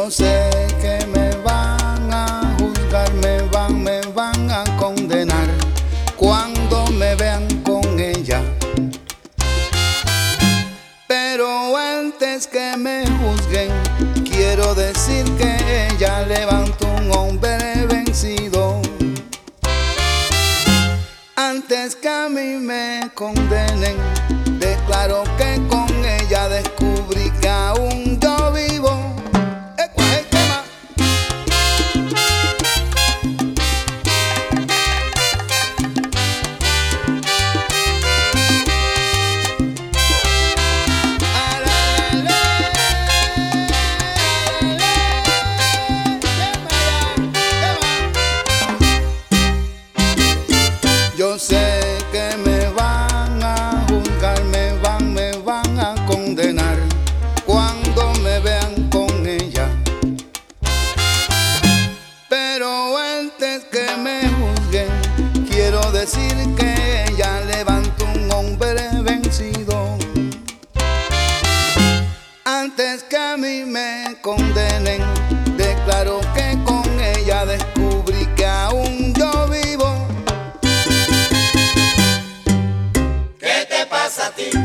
Yo sé que me van a juzgar, me van a condenar cuando me vean con ella. Pero antes que me juzguen, quiero decir que ella levantó un hombre vencido. Antes que a mí me condenen, declaro que con ella descubrí que aún yo vivo. Yo sé que me van a juzgar, me van a condenar cuando me vean con ella. Pero antes que me juzguen, quiero decir que ella levantó un hombre vencido. Antes que a mí me condenen, declaro que con ella descubrí que aún yo vivo. ¿Qué te pasa a ti?